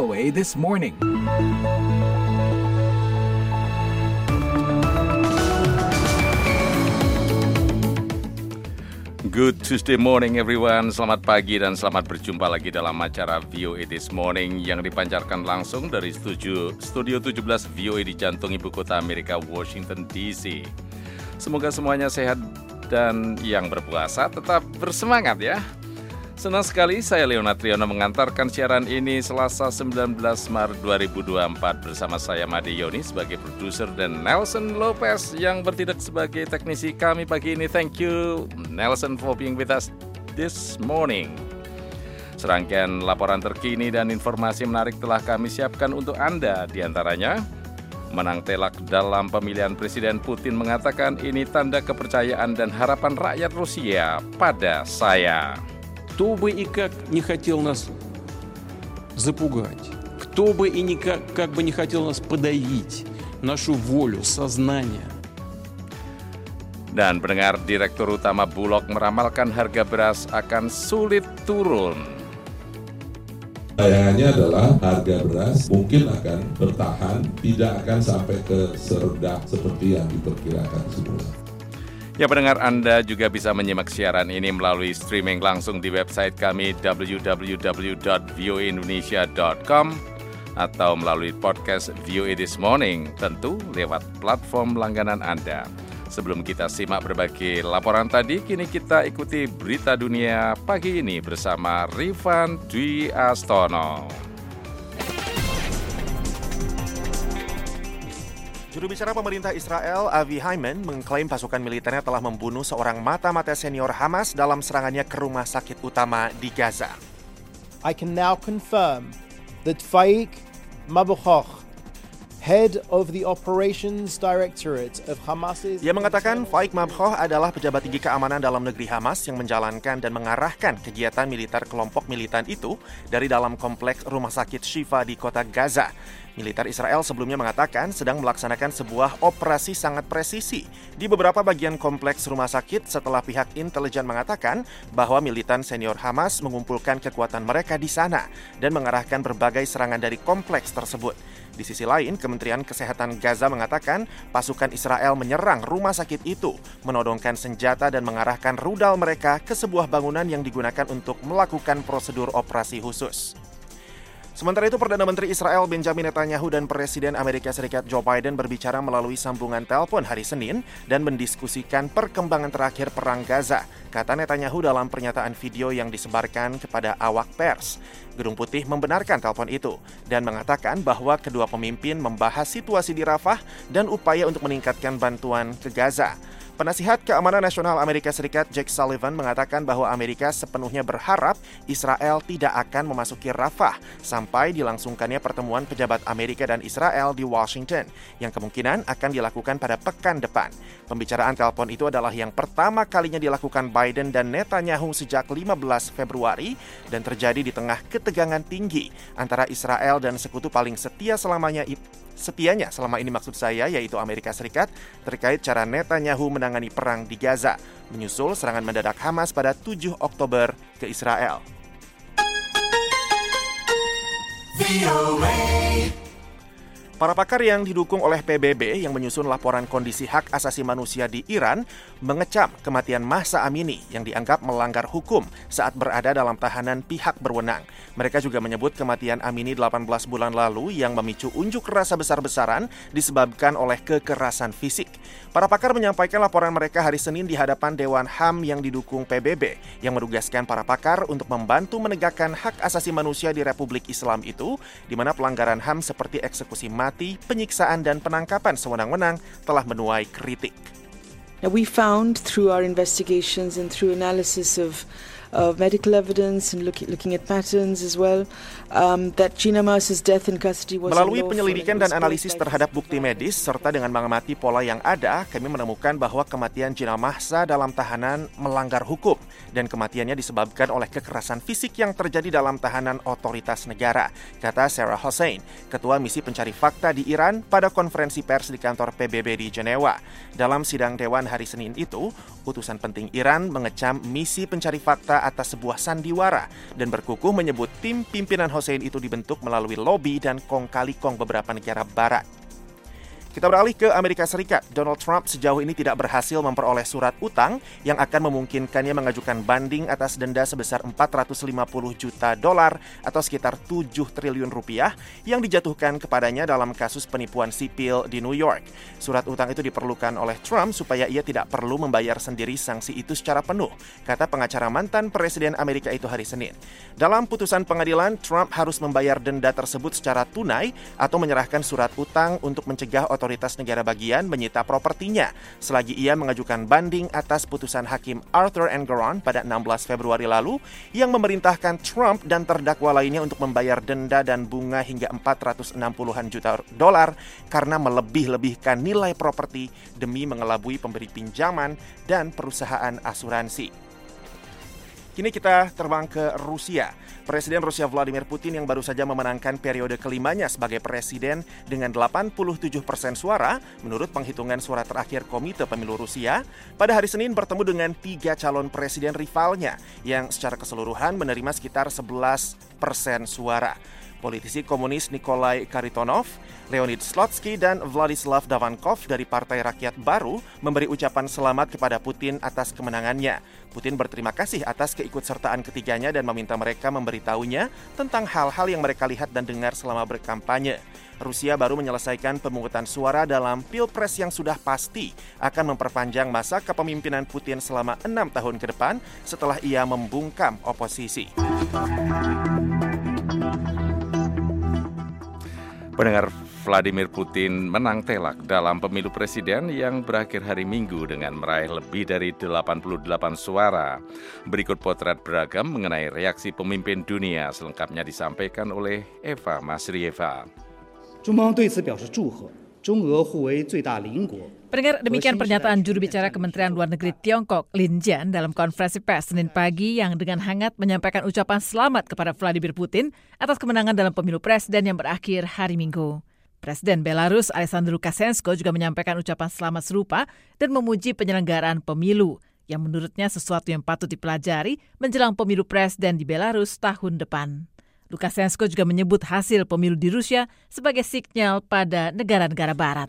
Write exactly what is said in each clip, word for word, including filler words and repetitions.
O A This Morning. Good Tuesday morning everyone, selamat pagi dan selamat berjumpa lagi dalam acara V O A This Morning yang dipancarkan langsung dari studio, studio tujuh belas V O A di jantung ibu kota Amerika, Washington D C. Semoga semuanya sehat dan yang berpuasa tetap bersemangat ya. Senang sekali saya Leonard Triono mengantarkan siaran ini Selasa sembilan belas Maret dua ribu dua puluh empat bersama saya Made Yoni sebagai produser dan Nelson Lopez yang bertindak sebagai teknisi kami pagi ini. Thank you Nelson for being with us this morning. Serangkaian laporan terkini dan informasi menarik telah kami siapkan untuk Anda, di antaranya menang telak dalam pemilihan Presiden Putin mengatakan ini tanda kepercayaan dan harapan rakyat Rusia pada saya. Кто бы и как не хотел нас запугать, кто бы и никак, как бы не хотел нас подавить, нашу волю, сознание. Dan pendengar, Direktur Utama Bulog meramalkan harga beras akan sulit turun. Bayangannya adalah harga beras mungkin akan bertahan, tidak akan sampai ke serendah seperti yang diperkirakan sebelumnya. Ya pendengar, Anda juga bisa menyimak siaran ini melalui streaming langsung di website kami w w w dot v o a indonesia dot com atau melalui podcast V O A This Morning, tentu lewat platform langganan Anda. Sebelum kita simak berbagai laporan tadi, kini kita ikuti berita dunia pagi ini bersama Rifan Dwi Astono. Juru bicara pemerintah Israel, Avi Haiman, mengklaim pasukan militernya telah membunuh seorang mata-mata senior Hamas dalam serangannya ke rumah sakit utama di Gaza. I can now confirm that Faik Mabuchach, head of the Operations Directorate of Hamas's... Ia mengatakan Faik Mabuchach adalah pejabat tinggi keamanan dalam negeri Hamas yang menjalankan dan mengarahkan kegiatan militer kelompok militan itu dari dalam kompleks rumah sakit Shifa di kota Gaza. Militer Israel sebelumnya mengatakan sedang melaksanakan sebuah operasi sangat presisi di beberapa bagian kompleks rumah sakit setelah pihak intelijen mengatakan bahwa militan senior Hamas mengumpulkan kekuatan mereka di sana dan mengarahkan berbagai serangan dari kompleks tersebut. Di sisi lain, Kementerian Kesehatan Gaza mengatakan pasukan Israel menyerang rumah sakit itu, menodongkan senjata dan mengarahkan rudal mereka ke sebuah bangunan yang digunakan untuk melakukan prosedur operasi khusus. Sementara itu, Perdana Menteri Israel Benjamin Netanyahu dan Presiden Amerika Serikat Joe Biden berbicara melalui sambungan telepon hari Senin dan mendiskusikan perkembangan terakhir perang Gaza, kata Netanyahu dalam pernyataan video yang disebarkan kepada awak pers. Gedung Putih membenarkan telepon itu dan mengatakan bahwa kedua pemimpin membahas situasi di Rafah dan upaya untuk meningkatkan bantuan ke Gaza. Penasihat Keamanan Nasional Amerika Serikat Jake Sullivan mengatakan bahwa Amerika sepenuhnya berharap Israel tidak akan memasuki Rafah sampai dilangsungkannya pertemuan pejabat Amerika dan Israel di Washington yang kemungkinan akan dilakukan pada pekan depan. Pembicaraan telepon itu adalah yang pertama kalinya dilakukan Biden dan Netanyahu sejak lima belas Februari dan terjadi di tengah ketegangan tinggi antara Israel dan sekutu paling setia selamanya Setianya selama ini maksud saya, yaitu Amerika Serikat, terkait cara Netanyahu menangani perang di Gaza, menyusul serangan mendadak Hamas pada tujuh Oktober ke Israel. Para pakar yang didukung oleh P B B yang menyusun laporan kondisi hak asasi manusia di Iran mengecam kematian Mahsa Amini yang dianggap melanggar hukum saat berada dalam tahanan pihak berwenang. Mereka juga menyebut kematian Amini delapan belas bulan lalu yang memicu unjuk rasa besar-besaran disebabkan oleh kekerasan fisik. Para pakar menyampaikan laporan mereka hari Senin di hadapan Dewan H A M yang didukung P B B yang menugaskan para pakar untuk membantu menegakkan hak asasi manusia di Republik Islam itu, di mana pelanggaran H A M seperti eksekusi mati, penyiksaan dan penangkapan sewenang-wenang telah menuai kritik. Now, we found through our investigations and through analysis of of medical evidence and look, looking at patterns as well, um, that Gina Mahsa's death in custody was Melalui penyelidikan dan analisis terhadap bukti medis serta dengan mengamati pola yang ada, kami menemukan bahwa kematian Gina Mahsa dalam tahanan melanggar hukum dan kematiannya disebabkan oleh kekerasan fisik yang terjadi dalam tahanan otoritas negara, kata Sarah Hossein, Ketua Misi Pencari Fakta di Iran pada konferensi pers di kantor P B B di Jenewa. Dalam sidang Dewan hari Senin itu, utusan penting Iran mengecam Misi Pencari Fakta bicara atas sebuah sandiwara dan berkukuh menyebut tim pimpinan Hussein itu dibentuk melalui lobi dan kong-kali kong beberapa negara barat. Kita beralih ke Amerika Serikat. Donald Trump sejauh ini tidak berhasil memperoleh surat utang yang akan memungkinkannya mengajukan banding atas denda sebesar empat ratus lima puluh juta dolar atau sekitar tujuh triliun rupiah yang dijatuhkan kepadanya dalam kasus penipuan sipil di New York. Surat utang itu diperlukan oleh Trump supaya ia tidak perlu membayar sendiri sanksi itu secara penuh, kata pengacara mantan Presiden Amerika itu hari Senin. Dalam putusan pengadilan, Trump harus membayar denda tersebut secara tunai atau menyerahkan surat utang untuk mencegah otoritas negara bagian menyita propertinya selagi ia mengajukan banding atas putusan Hakim Arthur Engoron pada enam belas Februari lalu yang memerintahkan Trump dan terdakwa lainnya untuk membayar denda dan bunga hingga empat ratus enam puluhan juta dolar karena melebih-lebihkan nilai properti demi mengelabui pemberi pinjaman dan perusahaan asuransi. Kini kita terbang ke Rusia. Presiden Rusia Vladimir Putin yang baru saja memenangkan periode kelimanya sebagai presiden dengan delapan puluh tujuh persen suara, menurut penghitungan suara terakhir Komite Pemilu Rusia, pada hari Senin bertemu dengan tiga calon presiden rivalnya yang secara keseluruhan menerima sekitar sebelas persen suara. Politisi komunis Nikolai Kharitonov, Leonid Slutsky, dan Vladislav Davankov dari Partai Rakyat Baru memberi ucapan selamat kepada Putin atas kemenangannya. Putin berterima kasih atas keikutsertaan ketiganya dan meminta mereka memberitahunya tentang hal-hal yang mereka lihat dan dengar selama berkampanye. Rusia baru menyelesaikan pemungutan suara dalam pilpres yang sudah pasti akan memperpanjang masa kepemimpinan Putin selama enam tahun ke depan setelah ia membungkam oposisi. Pendengar, Vladimir Putin menang telak dalam pemilu presiden yang berakhir hari Minggu dengan meraih lebih dari delapan puluh delapan suara. Berikut potret beragam mengenai reaksi pemimpin dunia, selengkapnya disampaikan oleh Eva Masrieva. Pendengar, demikian pernyataan juru bicara Kementerian Luar Negeri Tiongkok, Lin Jian, dalam konferensi pers Senin pagi yang dengan hangat menyampaikan ucapan selamat kepada Vladimir Putin atas kemenangan dalam pemilu presiden yang berakhir hari Minggu. Presiden Belarus Alexander Lukashenko juga menyampaikan ucapan selamat serupa dan memuji penyelenggaraan pemilu yang menurutnya sesuatu yang patut dipelajari menjelang pemilu presiden di Belarus tahun depan. Lukashenko juga menyebut hasil pemilu di Rusia sebagai sinyal pada negara-negara barat.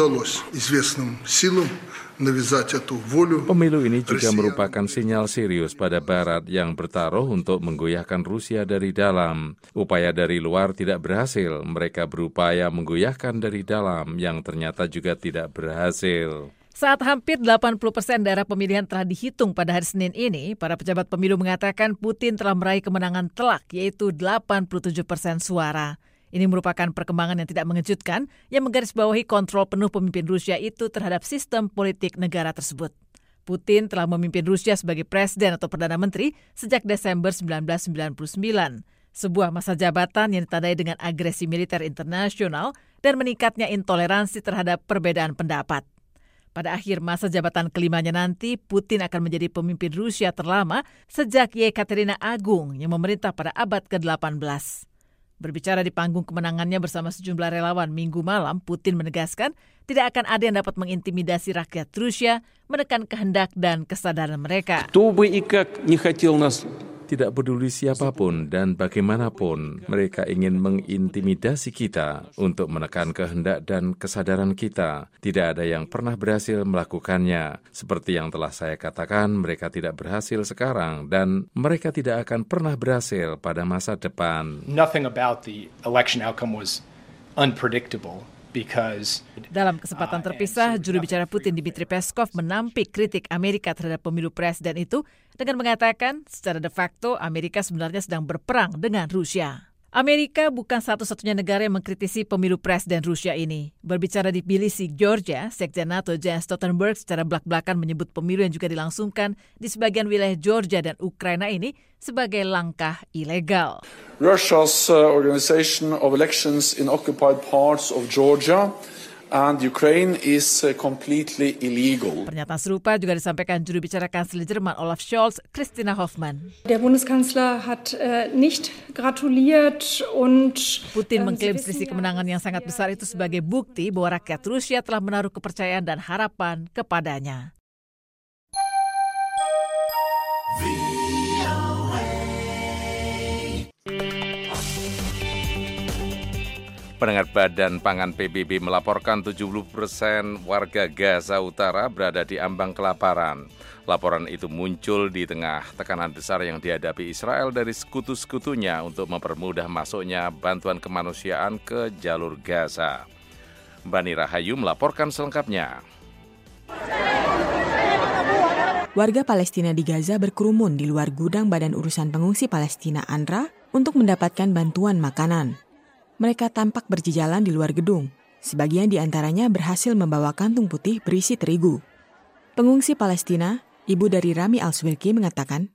Pemilu ini juga merupakan sinyal serius pada barat yang bertaruh untuk menggoyahkan Rusia dari dalam. Upaya dari luar tidak berhasil, mereka berupaya menggoyahkan dari dalam yang ternyata juga tidak berhasil. Saat hampir delapan puluh persen daerah pemilihan telah dihitung pada hari Senin ini, para pejabat pemilu mengatakan Putin telah meraih kemenangan telak, yaitu delapan puluh tujuh persen suara. Ini merupakan perkembangan yang tidak mengejutkan, yang menggarisbawahi kontrol penuh pemimpin Rusia itu terhadap sistem politik negara tersebut. Putin telah memimpin Rusia sebagai presiden atau perdana menteri sejak Desember seribu sembilan ratus sembilan puluh sembilan. Sebuah masa jabatan yang ditandai dengan agresi militer internasional dan meningkatnya intoleransi terhadap perbedaan pendapat. Pada akhir masa jabatan kelimanya nanti, Putin akan menjadi pemimpin Rusia terlama sejak Yekaterina Agung yang memerintah pada abad ke delapan belas. Berbicara di panggung kemenangannya bersama sejumlah relawan Minggu malam, Putin menegaskan tidak akan ada yang dapat mengintimidasi rakyat Rusia, menekan kehendak dan kesadaran mereka. Кто бы и как не хотел нас. Tidak peduli siapapun dan bagaimanapun, mereka ingin mengintimidasi kita untuk menekan kehendak dan kesadaran kita. Tidak ada yang pernah berhasil melakukannya. Seperti yang telah saya katakan, mereka tidak berhasil sekarang dan mereka tidak akan pernah berhasil pada masa depan. Nothing about the election outcome was unpredictable. Dalam kesempatan terpisah, juru bicara Putin Dmitry Peskov menampik kritik Amerika terhadap pemilu presiden itu dengan mengatakan secara de facto Amerika sebenarnya sedang berperang dengan Rusia. Amerika bukan satu-satunya negara yang mengkritisi pemilu presiden Rusia ini. Berbicara di Tbilisi, Georgia, Sekjen NATO Jens Stoltenberg secara belak-belakan menyebut pemilu yang juga dilangsungkan di sebagian wilayah Georgia dan Ukraina ini sebagai langkah ilegal. Russia's uh, organization of elections in occupied parts of Georgia and Ukraine is uh, completely illegal. Pernyataan serupa juga disampaikan juru bicara Kanselir Jerman Olaf Scholz, Christina Hoffmann. Der Bundeskanzler hat äh, nicht gratuliert und Putin mengklaim selisih kemenangan yang sangat besar itu sebagai bukti bahwa rakyat Rusia telah menaruh kepercayaan dan harapan kepadanya. Pendengar, Badan Pangan P B B melaporkan tujuh puluh persen warga Gaza Utara berada di ambang kelaparan. Laporan itu muncul di tengah tekanan besar yang dihadapi Israel dari sekutu-sekutunya untuk mempermudah masuknya bantuan kemanusiaan ke jalur Gaza. Bani Rahayu melaporkan selengkapnya. Warga Palestina di Gaza berkerumun di luar gudang Badan Urusan Pengungsi Palestina U N R W A untuk mendapatkan bantuan makanan. Mereka tampak berjejalan di luar gedung. Sebagian di antaranya berhasil membawa kantung putih berisi terigu. Pengungsi Palestina, ibu dari Rami Al-Swilki mengatakan,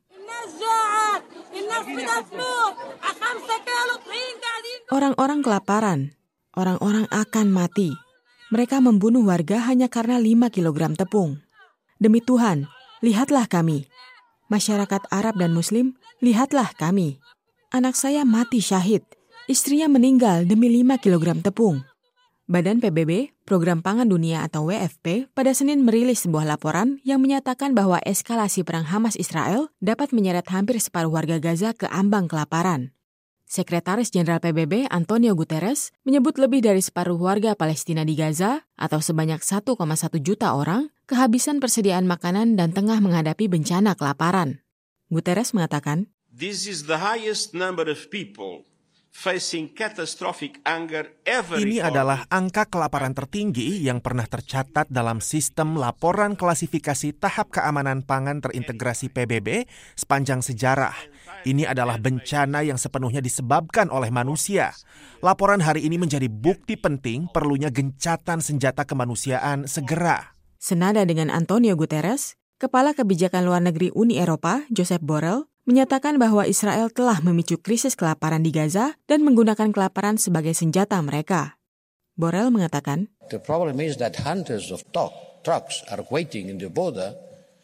orang-orang kelaparan, orang-orang akan mati. Mereka membunuh warga hanya karena lima kilogram tepung. Demi Tuhan, lihatlah kami. Masyarakat Arab dan Muslim, lihatlah kami. Anak saya mati syahid. Istrinya meninggal demi lima kilogram tepung. Badan P B B, Program Pangan Dunia atau W F P, pada Senin merilis sebuah laporan yang menyatakan bahwa eskalasi perang Hamas-Israel dapat menyeret hampir separuh warga Gaza ke ambang kelaparan. Sekretaris Jenderal P B B, Antonio Guterres, menyebut lebih dari separuh warga Palestina di Gaza, atau sebanyak satu koma satu juta orang, kehabisan persediaan makanan dan tengah menghadapi bencana kelaparan. Guterres mengatakan, This is the highest number of people facing catastrophic hunger ever Ini recorded. adalah angka kelaparan tertinggi yang pernah tercatat dalam sistem laporan klasifikasi tahap keamanan pangan terintegrasi P B B sepanjang sejarah. Ini adalah bencana yang sepenuhnya disebabkan oleh manusia. Laporan hari ini menjadi bukti penting perlunya gencatan senjata kemanusiaan segera. Senada dengan Antonio Guterres, Kepala Kebijakan Luar Negeri Uni Eropa, Josep Borrell, menyatakan bahwa Israel telah memicu krisis kelaparan di Gaza dan menggunakan kelaparan sebagai senjata mereka. Borrell mengatakan, The problem is that hundreds of trucks are waiting in the border.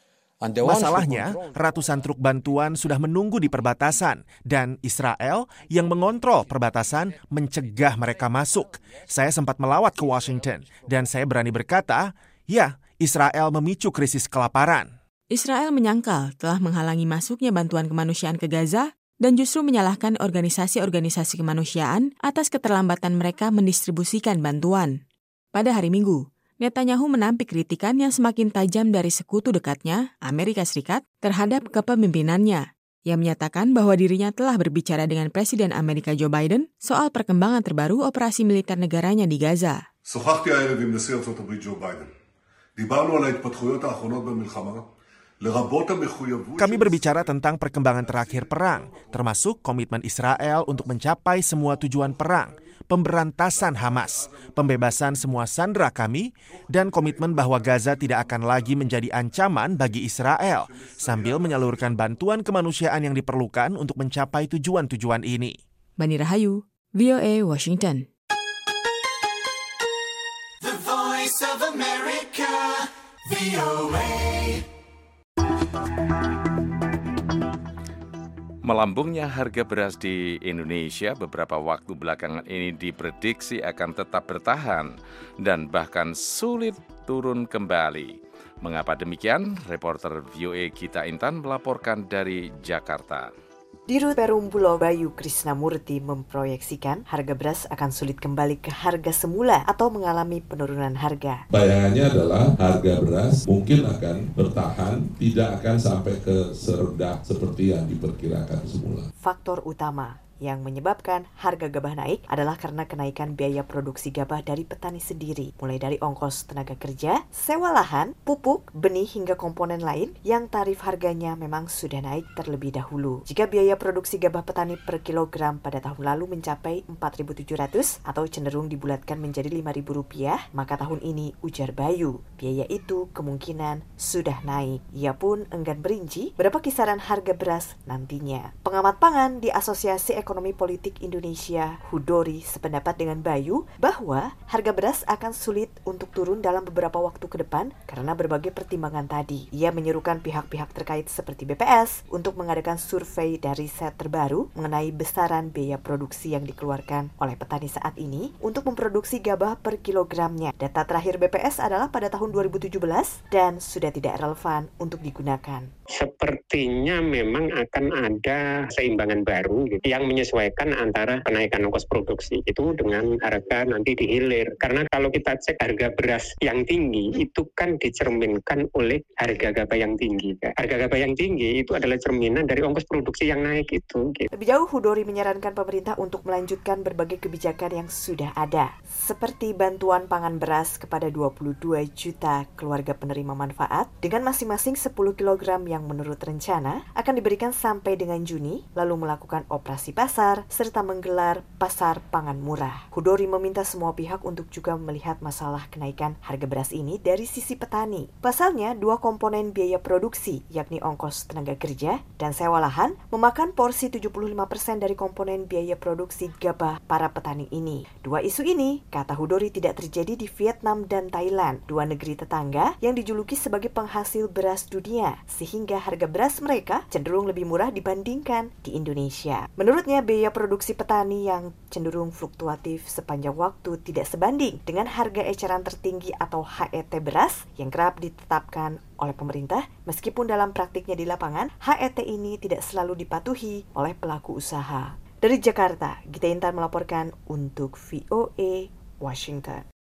Masalahnya, ratusan truk bantuan sudah menunggu di perbatasan dan Israel yang mengontrol perbatasan mencegah mereka masuk. Saya sempat melawat ke Washington dan saya berani berkata, ya, Israel memicu krisis kelaparan. Israel menyangkal telah menghalangi masuknya bantuan kemanusiaan ke Gaza dan justru menyalahkan organisasi-organisasi kemanusiaan atas keterlambatan mereka mendistribusikan bantuan. Pada hari Minggu, Netanyahu menampik kritikan yang semakin tajam dari sekutu dekatnya, Amerika Serikat, terhadap kepemimpinannya. Ia menyatakan bahwa dirinya telah berbicara dengan Presiden Amerika Joe Biden soal perkembangan terbaru operasi militer negaranya di Gaza. שוחחתי הערב עם נשיא ארצות הברית ג'ו ביידן. דיברנו על ההתפתחויות האחרונות במלחמה. Kami berbicara tentang perkembangan terakhir perang, termasuk komitmen Israel untuk mencapai semua tujuan perang, pemberantasan Hamas, pembebasan semua sandera kami, dan komitmen bahwa Gaza tidak akan lagi menjadi ancaman bagi Israel, sambil menyalurkan bantuan kemanusiaan yang diperlukan untuk mencapai tujuan-tujuan ini. Bani Rahayu, V O A, Washington. The Voice of America, V O A. Melambungnya harga beras di Indonesia beberapa waktu belakangan ini diprediksi akan tetap bertahan dan bahkan sulit turun kembali. Mengapa demikian? Reporter V O A Gita Intan melaporkan dari Jakarta. Dirut Perum Bulog Bayu Krisnamurti memproyeksikan harga beras akan sulit kembali ke harga semula atau mengalami penurunan harga. Bayangannya adalah harga beras mungkin akan bertahan, tidak akan sampai ke serendah seperti yang diperkirakan semula. Faktor utama yang menyebabkan harga gabah naik adalah karena kenaikan biaya produksi gabah dari petani sendiri, mulai dari ongkos tenaga kerja, sewa lahan, pupuk, benih hingga komponen lain yang tarif harganya memang sudah naik terlebih dahulu. Jika biaya produksi gabah petani per kilogram pada tahun lalu mencapai empat ribu tujuh ratus atau cenderung dibulatkan menjadi lima ribu rupiah, maka tahun ini, ujar Bayu, biaya itu kemungkinan sudah naik. Ia pun enggan berinci berapa kisaran harga beras nantinya. Pengamat pangan di Asosiasi Ekonomi Ekonomi Politik Indonesia, Hudori, sependapat dengan Bayu bahwa harga beras akan sulit untuk turun dalam beberapa waktu ke depan karena berbagai pertimbangan tadi. Ia menyerukan pihak-pihak terkait seperti B P S untuk mengadakan survei dari riset terbaru mengenai besaran biaya produksi yang dikeluarkan oleh petani saat ini untuk memproduksi gabah per kilogramnya. Data terakhir B P S adalah pada tahun dua ribu tujuh belas dan sudah tidak relevan untuk digunakan. sepertinya memang akan ada seimbangan baru gitu, yang menyesuaikan antara kenaikan ongkos produksi itu dengan harga nanti di hilir. Karena kalau kita cek harga beras yang tinggi itu kan dicerminkan oleh harga gabah yang tinggi. Harga gabah yang tinggi itu adalah cerminan dari ongkos produksi yang naik itu. Gitu. Lebih jauh, Hudori menyarankan pemerintah untuk melanjutkan berbagai kebijakan yang sudah ada, seperti bantuan pangan beras kepada dua puluh dua juta keluarga penerima manfaat dengan masing-masing sepuluh kilogram yang menurut rencana akan diberikan sampai dengan Juni, lalu melakukan operasi pasar serta menggelar pasar pangan murah. Hudori meminta semua pihak untuk juga melihat masalah kenaikan harga beras ini dari sisi petani. Pasalnya, dua komponen biaya produksi, yakni ongkos tenaga kerja dan sewa lahan, memakan porsi tujuh puluh lima persen dari komponen biaya produksi gabah para petani ini. Dua isu ini, kata Hudori, tidak terjadi di Vietnam dan Thailand, dua negeri tetangga yang dijuluki sebagai penghasil beras dunia, sehingga harga beras mereka cenderung lebih murah dibandingkan di Indonesia. Menurutnya, biaya produksi petani yang cenderung fluktuatif sepanjang waktu tidak sebanding dengan harga eceran tertinggi atau H E T beras yang kerap ditetapkan oleh pemerintah, meskipun dalam praktiknya di lapangan, H E T ini tidak selalu dipatuhi oleh pelaku usaha. Dari Jakarta, Gita Intan melaporkan untuk V O A Washington.